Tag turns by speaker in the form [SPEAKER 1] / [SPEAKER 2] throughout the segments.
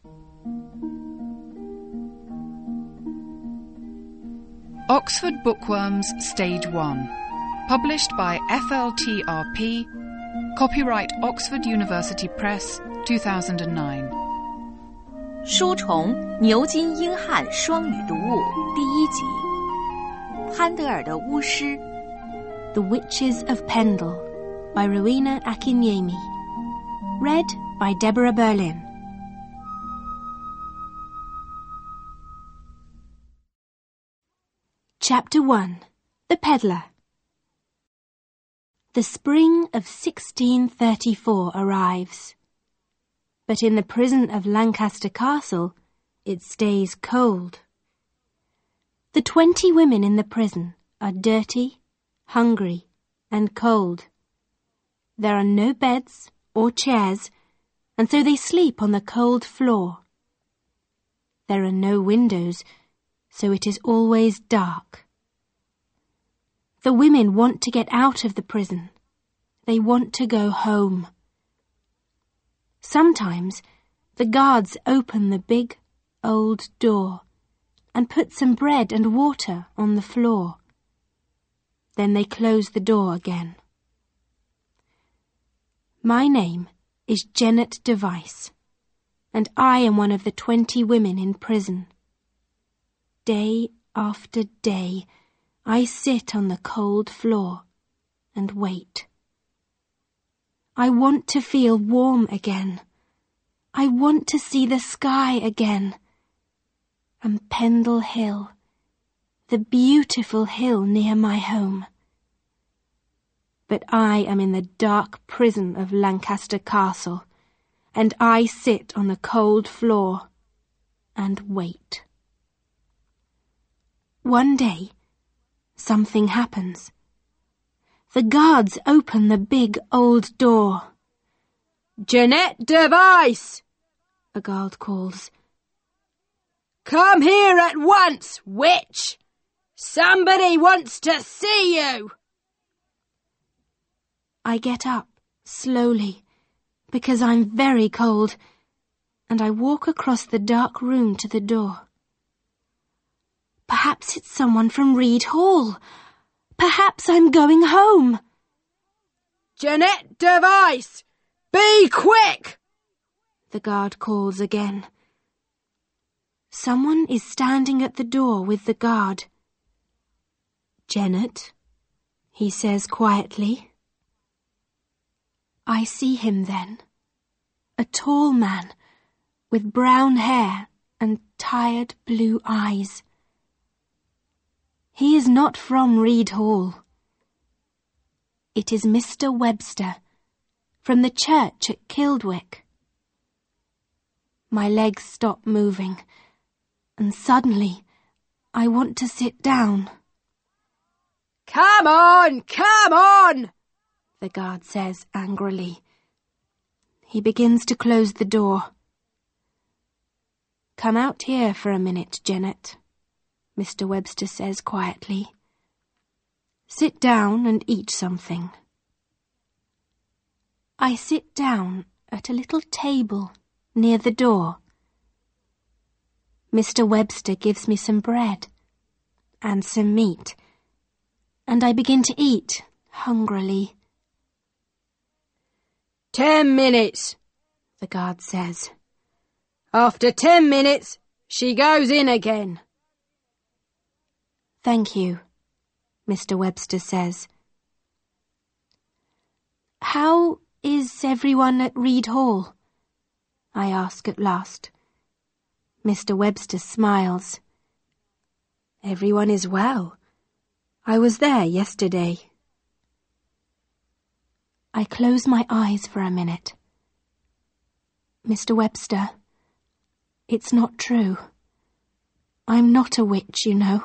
[SPEAKER 1] Oxford Bookworms Stage 1. Published by FLTRP. Copyright Oxford University Press, 2009.
[SPEAKER 2] 书虫牛津英汉双语读物第一集，潘德尔的巫师
[SPEAKER 3] The Witches of Pendle by Rowena Akinyemi. Read by Deborah Berlin. Chapter 1. The Peddler. The spring of 1634 arrives. But in the prison of Lancaster Castle, it stays cold. The 20 women in the prison are dirty, hungry, and cold. There are no beds or chairs, and so they sleep on the cold floor. There are no windows, so it is always dark. The women want to get out of the prison. They want to go home. Sometimes the guards open the big, old door and put some bread and water on the floor. Then they close the door again. My name is Janet Device, and I am one of the 20 women in prison. Day after day, I sit on the cold floor and wait. I want to feel warm again. I want to see the sky again. And Pendle Hill, the beautiful hill near my home. But I am in the dark prison of Lancaster Castle, and I sit on the cold floor and wait. One day, something happens. The guards open the big old door.
[SPEAKER 4] "Janet Device!"
[SPEAKER 3] a guard calls.
[SPEAKER 4] "Come here at once, witch! Somebody wants to see you!"
[SPEAKER 3] I get up, slowly, because I'm very cold, and I walk across the dark room to the door. Perhaps it's someone from Reed Hall. Perhaps I'm going home.
[SPEAKER 4] "Janet Device! Be quick!"
[SPEAKER 3] the guard calls again. Someone is standing at the door with the guard. "Janet," he says quietly. I see him then, a tall man with brown hair and tired blue eyes. He is not from Reed Hall. It is Mr. Webster, from the church at Kildwick. My legs stop moving, and suddenly I want to sit down.
[SPEAKER 4] Come on!
[SPEAKER 3] the guard says angrily. He begins to close the door. Come out here for a minute, Janet, Mr. Webster says quietly. Sit down and eat something. I sit down at a little table near the door. Mr. Webster gives me some bread and some meat, and I begin to eat hungrily.
[SPEAKER 4] 10 minutes, the guard says. After 10 minutes, she goes in again.
[SPEAKER 3] Thank you, Mr. Webster says. How is everyone at Reed Hall? I ask at last. Mr. Webster smiles. Everyone is well. I was there yesterday. I close my eyes for a minute. Mr. Webster, it's not true. I'm not a witch, you know.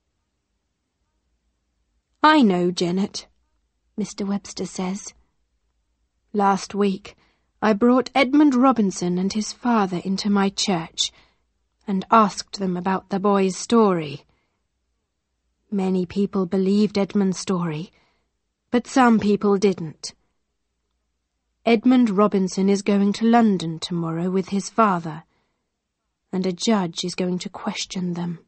[SPEAKER 3] I know, Janet, Mr. Webster says. Last week, I brought Edmund Robinson and his father into my church and asked them about the boy's story. Many people believed Edmund's story, but some people didn't. Edmund Robinson is going to London tomorrow with his father, and a judge is going to question them.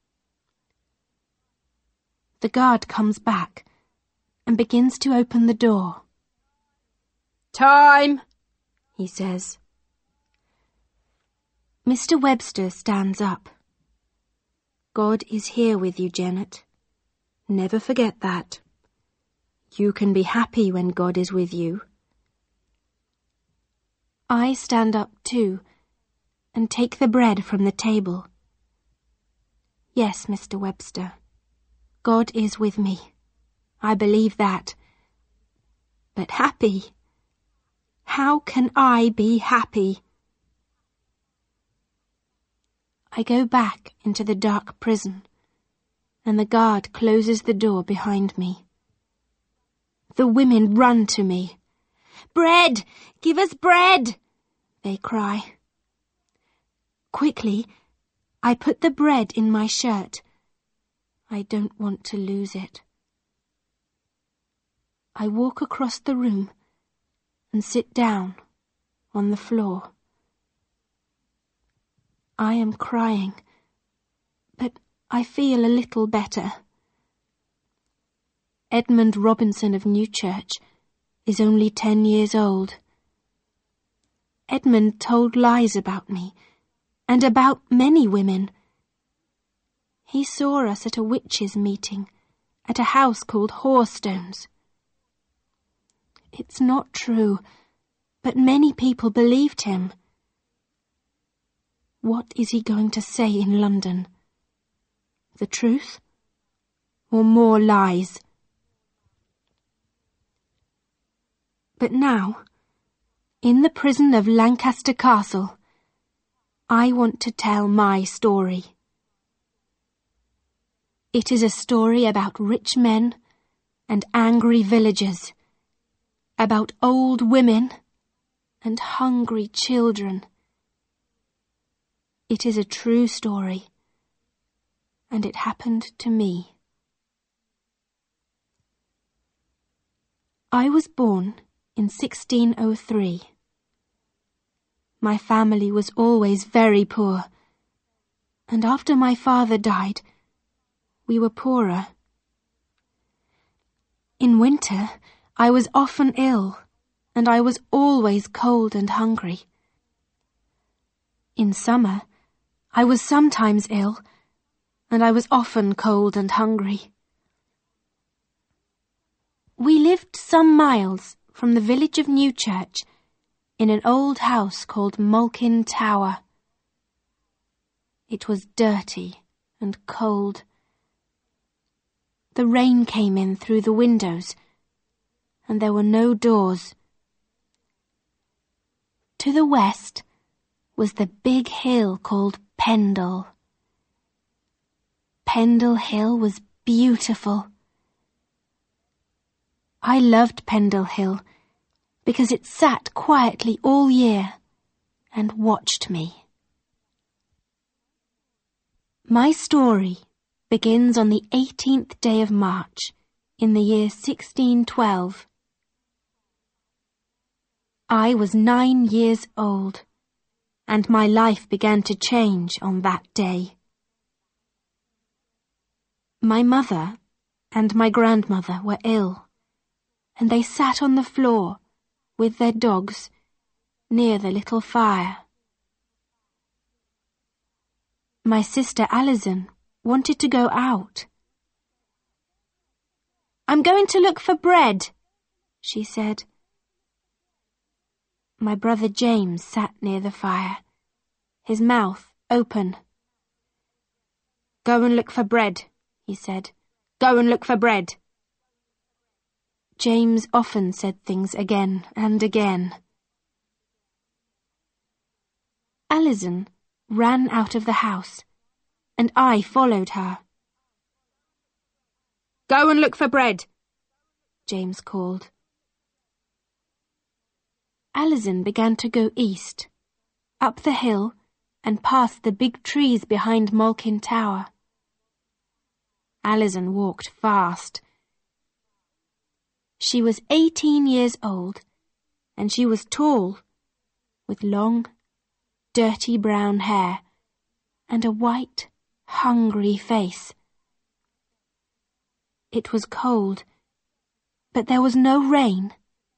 [SPEAKER 3] The guard comes back and begins to open the door.
[SPEAKER 4] Time,
[SPEAKER 3] he says. Mr. Webster stands up. God is here with you, Janet. Never forget that. You can be happy when God is with you. I stand up too and take the bread from the table. Yes, Mr. Webster, God is with me. I believe that. But happy? How can I be happy? I go back into the dark prison, and the guard closes the door behind me. The women run to me. "Bread! Give us bread!" they cry. Quickly, I put the bread in my shirt. I don't want to lose it. I walk across the room and sit down on the floor. I am crying, but I feel a little better. Edmund Robinson of Newchurch is only 10 years old. Edmund told lies about me, and about many women. He saw us at a witches' meeting, at a house called Hoarstones. It's not true, but many people believed him. What is he going to say in London? The truth? Or more lies? But now, in the prison of Lancaster Castle, I want to tell my story. It is a story about rich men and angry villagers, about old women and hungry children. It is a true story, and it happened to me. I was born in 1603. My family was always very poor, and after my father died, we were poorer. In winter, I was often ill, and I was always cold and hungry. In summer, I was sometimes ill, and I was often cold and hungry. We lived some miles from the village of Newchurch in an old house called Malkin Tower. It was dirty and cold. The rain came in through the windows, and there were no doors. To the west was the big hill called Pendle. Pendle Hill was beautiful. I loved Pendle Hill because it sat quietly all year and watched me. My story begins on the 18th day of March in the year 1612. I was 9 years old, and my life began to change on that day. My mother and my grandmother were ill, and they sat on the floor with their dogs near the little fire. My sister Alison wanted to go out. "I'm going to look for bread," she said. My brother James sat near the fire, his mouth open. "Go and look for bread," he said. "Go and look for bread." James often said things again and again. Alison ran out of the house, and I followed her. "Go and look for bread," James called. Alison began to go east, up the hill and past the big trees behind Malkin Tower. Alison walked fast. She was 18 years old, and she was tall, with long, dirty brown hair and a white, hungry face. It was cold, but there was no rain.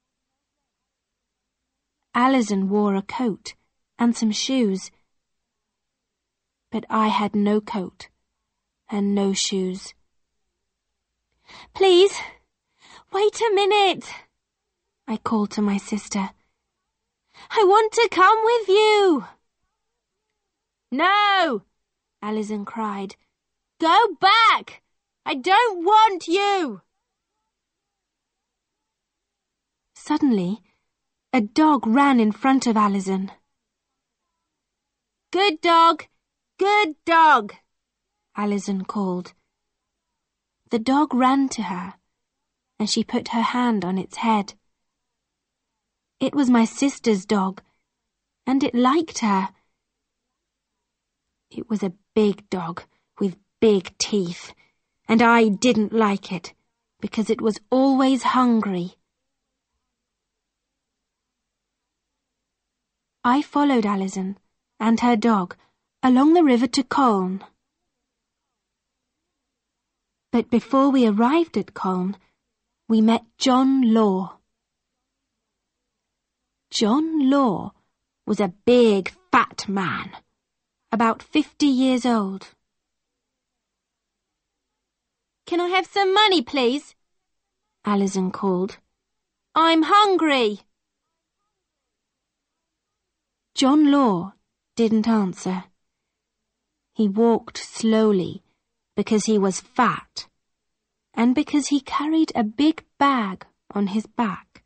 [SPEAKER 3] Alison wore a coat and some shoes, but I had no coat and no shoes. "Please, wait a minute," I called to my sister. "I want to come with you." "No," Alison cried. "Go back! I don't want you!" Suddenly, a dog ran in front of Alison. "Good dog! Good dog!" Alison called. The dog ran to her, and she put her hand on its head. It was my sister's dog, and it liked her. It was a big dog with big teeth, and I didn't like it because it was always hungry. I followed Alison and her dog along the river to Colne. But before we arrived at Colne, we met John Law. John Law was a big, fat man, about 50 years old. "Can I have some money, please?" Alison called. "I'm hungry." John Law didn't answer. He walked slowly because he was fat and because he carried a big bag on his back.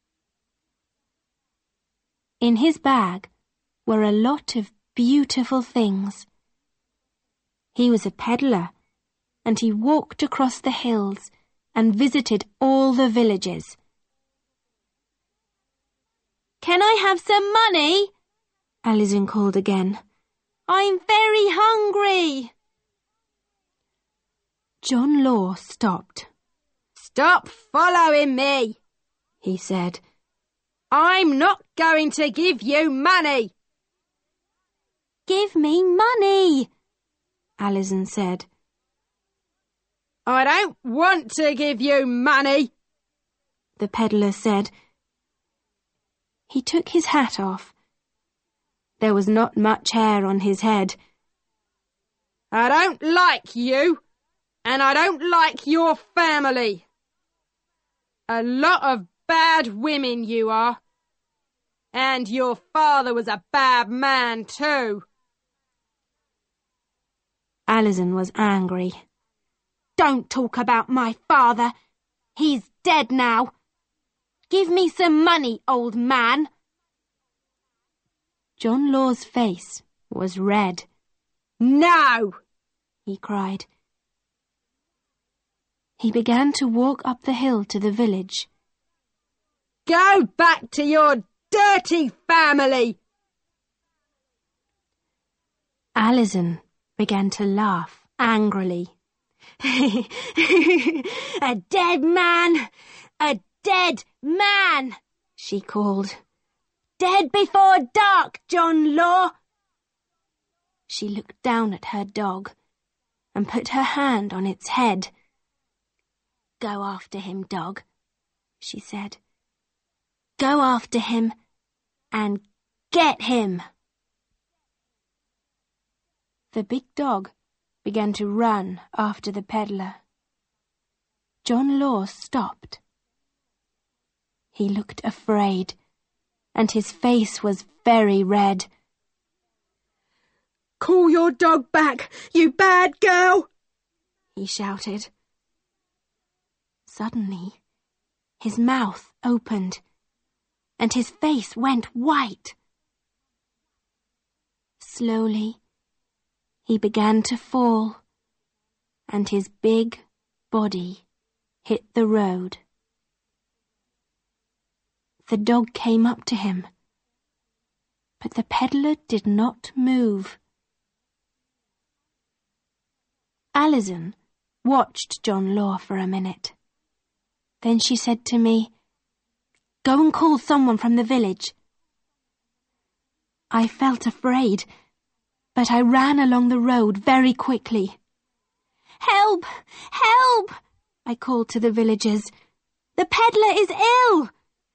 [SPEAKER 3] In his bag were a lot of beautiful things. He was a peddler, and he walked across the hills and visited all the villages. "Can I have some money?" Alison called again. "I'm very hungry." John Law stopped. "Stop following me," he said. "I'm not going to give you money." "Give me money," Alison said. "I don't want to give you money," the peddler said. He took his hat off. There was not much hair on his head. "I don't like you, and I don't like your family. A lot of bad women you are, and your father was a bad man too." Alison was angry. "Don't talk about my father. He's dead now. Give me some money, old man." John Law's face was red. "No!" he cried. He began to walk up the hill to the village. "Go back to your dirty family!" Alison began to laugh angrily. "A dead man! A dead man!" she called. "Dead before dark, John Law!" She looked down at her dog and put her hand on its head. "Go after him, dog," she said. "Go after him and get him." The big dog began to run after the peddler. John Law stopped. He looked afraid, and his face was very red. "Call your dog back, you bad girl!" he shouted. Suddenly, his mouth opened, and his face went white. Slowly, he began to fall, and his big body hit the road. The dog came up to him, but the peddler did not move. Alison watched John Law for a minute. Then she said to me, "Go and call someone from the village." I felt afraid, but I ran along the road very quickly. "Help! Help!" I called to the villagers. "The peddler is ill!"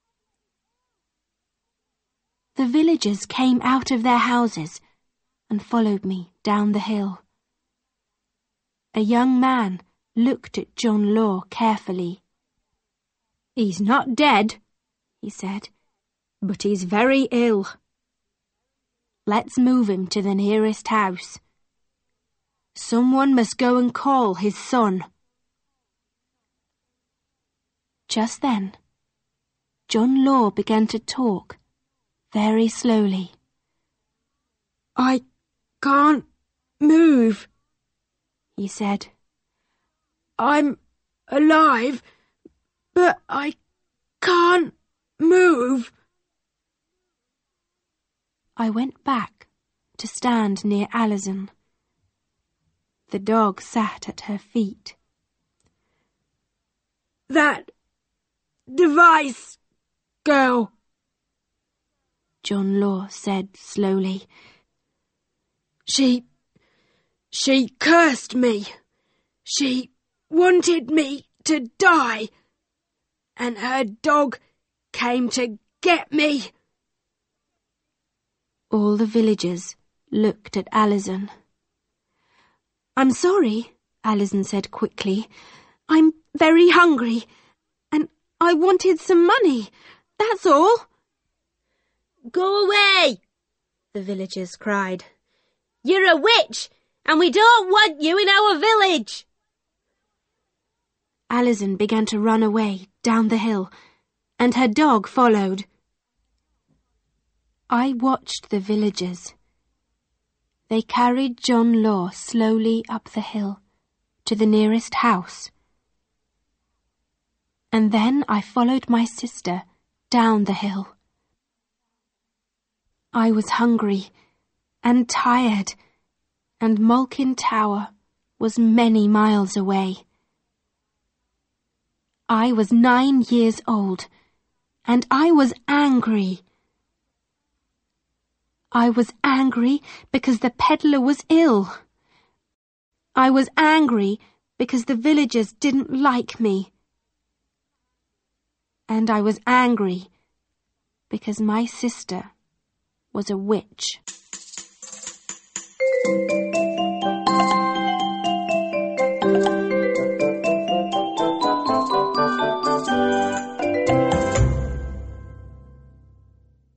[SPEAKER 3] The villagers came out of their houses and followed me down the hill. A young man looked at John Law carefully.
[SPEAKER 4] "He's not dead," he said, "but he's very ill.
[SPEAKER 3] Let's move him to the nearest house. Someone must go and call his son." Just then, John Law began to talk very slowly.
[SPEAKER 4] "I can't move,"
[SPEAKER 3] he said.
[SPEAKER 4] "I'm alive, but I can't move."
[SPEAKER 3] I went back to stand near Alison. The dog sat at her feet.
[SPEAKER 4] "That Device girl,"
[SPEAKER 3] John Law said slowly.
[SPEAKER 4] She cursed me. She wanted me to die, and her dog came to get me."
[SPEAKER 3] All the villagers looked at Alison. "I'm sorry," Alison said quickly. "I'm very hungry, and I wanted some money. That's all."
[SPEAKER 4] "Go away," the villagers cried. "You're a witch, and we don't want you in our village."
[SPEAKER 3] Alison began to run away down the hill, and her dog followed. I watched the villagers. They carried John Law slowly up the hill to the nearest house. And then I followed my sister down the hill. I was hungry and tired, and Malkin Tower was many miles away. I was 9 years old, and I was angry. I was angry because the peddler was ill. I was angry because the villagers didn't like me. And I was angry because my sister was a witch.